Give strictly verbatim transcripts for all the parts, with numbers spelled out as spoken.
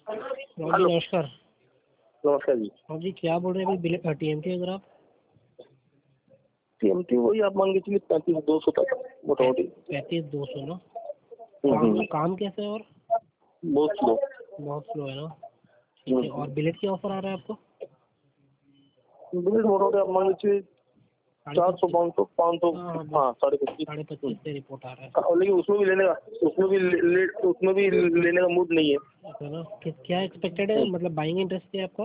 राहुल जी नमस्कार। नमस्कार जी। राहुल जी क्या बोल रहे हैं अभी टीएमटी अगर आप टीएमटी वही आप मान के चलिए पैंतीस दो सौ तक मोटामोटी। पैंतीस दो सौ ना। हम्म, काम, हम्म। काम कैसे है और बहुत स्लो। बहुत स्लो है ना। ठीक है। और बिलेट की ऑफर आ रहा है आपको? बिलेट मोटामोटी आप मान के चलिए चार सौ पाँच सौ पाँच सौ हाँ साढ़े पच्चीस साढ़े पच्चीस से रिपोर्ट आ रहा है। और लेकिन उसमें भी लेने का उसमें भी ले, ले, उसमें भी लेने का मूड नहीं है। है ना। कि- क्या एक्सपेक्टेड है, मतलब बाइंग इंटरेस्ट है आपका?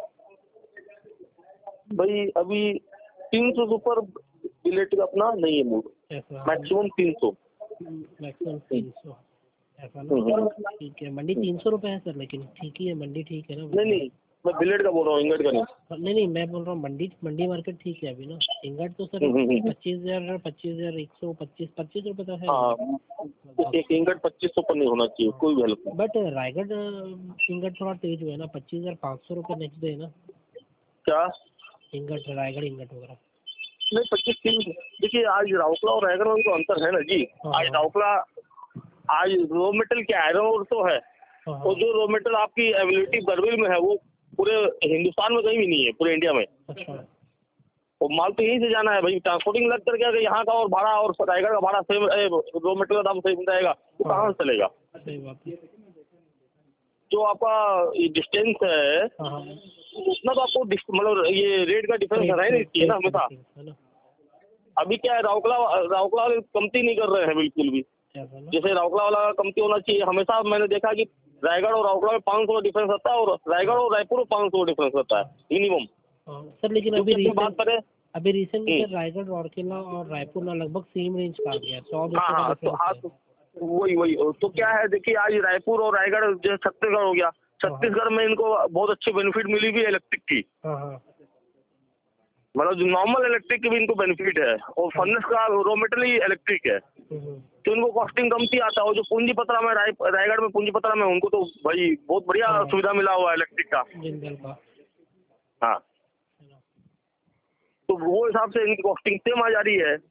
भाई अभी तीन सौ से ऊपर बिलेट का अपना नहीं है मूड। ऐसा मैक्सिमम तीन सौ। मैक्सिमम तीन सौ ऐसा ना। ठीक है। मंडी तीन सौ रुपये है सर, लेकिन ठीक ही है मंडी, ठीक है ना। नहीं नहीं मैं बिलेट का बोल रहा हूँ, इंगट का नहीं। नहीं नहीं मैं बोल रहा हूँ मंडी मंडी मार्केट ठीक है अभी ना। इंगट तो सर पच्चीस हजार पच्चीस हजार एक सौ पच्चीस पच्चीस रुपये तो है। हाँ एक इंगट पच्चीस सौ पर नहीं होना चाहिए कोई भी हेल्प। बट रायगढ़ इंगट थोड़ा तेज हुआ है ना, पच्चीस हजार पाँच सौ रुपये नेक्स्ट डे है ना। क्या इंगट रायगढ़ इंगट वगैरह नहीं पच्चीस तीस। देखिए आज राउरकेला और रायगढ़ में तो अंतर है ना जी। आज राउरकेला आज रॉ मेटेरियल क्या है, और तो है और जो रॉ मेटेरियल आपकी अवेलेबिलिटी बरबिल में है वो पूरे हिंदुस्तान में कहीं भी नहीं है, पूरे इंडिया में। अच्छा। और माल तो यहीं से जाना है भाई, ट्रांसपोर्टिंग लग करके अगर यहाँ का और भाड़ा और रायगढ़ का भाड़ा सेम रॉ मेटेरियल का दाम सेम रहेगा तो कहाँ से चलेगा। सही बात है। जो आपका डिस्टेंस है उतना तो आपको मतलब ये रेट का डिफरेंस है नहीं चाहिए ना हमेशा। अभी क्या है राउरकेला राउरकेला वाले कमती नहीं कर रहे हैं बिल्कुल भी। जैसे राउरकेला वाला कमती होना चाहिए, हमेशा मैंने देखा कि रायगढ़ और राउरकेला में पाँच सौ का डिफरेंस रहता है और रायगढ़ और रायपुर में पाँच सौ का डिफरेंस रहता है मिनिमम। सर लेकिन अभी रिसेंट बात करें अभी रिसेंट में सर रायगढ़ राउरकेला और रायपुर ना लगभग सेम रेंज का आ गया, सौ दो हाँ हाँ तो हाँ तो वही वही तो क्या है देखिए आज रायपुर और रायगढ़ जैसे छत्तीसगढ़ हो गया, छत्तीसगढ़ में इनको बहुत अच्छी बेनिफिट मिली हुई है इलेक्ट्रिक की। मतलब जो नॉर्मल इलेक्ट्रिक की भी इनको बेनिफिट है और फर्नेस का रॉ मेटेरियल ही इलेक्ट्रिक है तो इनको कॉस्टिंग कम ही आता है। और जो पूंजी पत्रा में राय रायगढ़ में पूंजी पत्रा में उनको तो भाई बहुत बढ़िया सुविधा मिला हुआ है इलेक्ट्रिक का। हाँ तो वो हिसाब से इनकी कॉस्टिंग सेम आ जा रही है।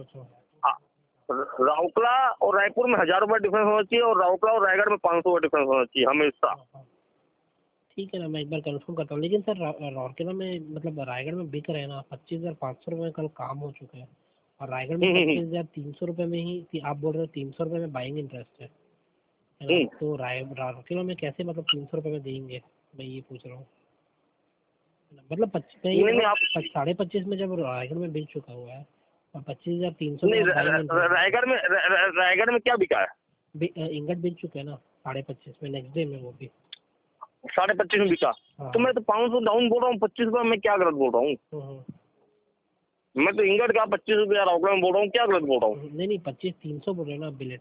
राउरकेला और रायपुर में हजार रुपये डिफरेंस होना चाहिए और राउरकेला और रायगढ़ में पाँच सौ का डिफरेंस होना चाहिए हमेशा। ठीक है ना, मैं एक बार कंफर्म करता हूँ। लेकिन सर राउरकेला में मतलब रायगढ़ में बिक रहे हैं ना पच्चीस हजार पाँच सौ रुपये में कल काम हो चुका है और रायगढ़ में पच्चीस हजार तीन सौ रुपये में ही आप बोल रहे हो तीन सौ रुपये में बाइंग इंटरेस्ट है, है ना। तो राय राउरकेला में कैसे मतलब तीन सौ रुपये में देंगे, मैं ये पूछ रहा हूँ। मतलब पच्चीस साढ़े पच्चीस में जब रायगढ़ में बिक चुका हुआ है और पच्चीस हजार तीन सौ रायगढ़ में रायगढ़ में क्या बिका है? इंगट बिक चुके हैं ना साढ़े पच्चीस में नेक्स्ट डे में, वो भी साढ़े पच्चीस में बिका। तो मैं तो पाँच सौ डाउन बोल रहा हूँ, पच्चीस रुपये में क्या गलत बोल रहा हूँ? मैं तो इंगट का पच्चीस रुपया राउरकेला में बोल रहा हूँ, क्या गलत बोल रहा हूँ? नहीं नहीं पच्चीस तीन सौ बोल रहे ना बिलेट।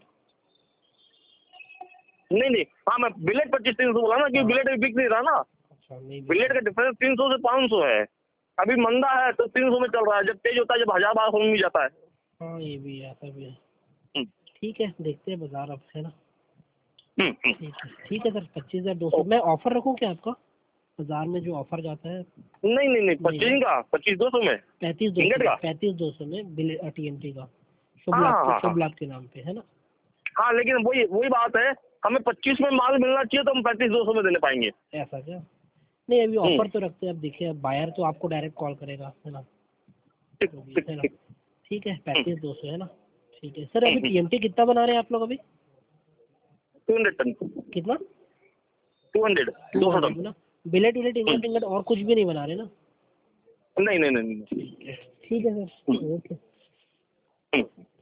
नहीं नहीं हाँ मैं बिलेट पच्चीस तीन सौ बोला ना कि बिलेट बिक नहीं रहा ना। अच्छा नहीं बिलेट का डिफरेंस तीन सौ से पाँच सौ है। अभी मंदा है तो तीन सौ में चल रहा है, जब तेज होता है जब हजार बारह सौ में भी जाता है। हाँ ये भी है, ऐसा भी है। ठीक है देखते हैं बाजार अब, है ना। ठीक है ठीक है सर पच्चीस हजार दो सौ मैं ऑफर रखूँ क्या आपका बाजार में जो ऑफर जाता है? नहीं नहीं नहीं पच्चीस का पच्चीस दो सौ में पैंतीस दो सौ पैंतीस दो सौ में टीएमटी का शुभ लाभ शुभ लाभ के नाम पे, है ना। हाँ लेकिन वही वही बात है, हमें पच्चीस में माल मिलना चाहिए तो हम पैंतीस दो सौ में देने पाएंगे। ऐसा क्या? नहीं अभी ऑफर तो रखते हैं, अब देखिए बायर तो आपको डायरेक्ट कॉल करेगा, है ना। है ना ठीक है पैंतीस दो सौ है ना। ठीक है सर अभी टीएमटी कितना बना रहे हैं आप लोग अभी? Two hundred ton. कितना? टू हंड्रेड दो सौ टन ना। बिलेट विलेट इंगट इंगट और कुछ भी नहीं बना रहे ना? नहीं नहीं नहीं। ठीक है सर ओके।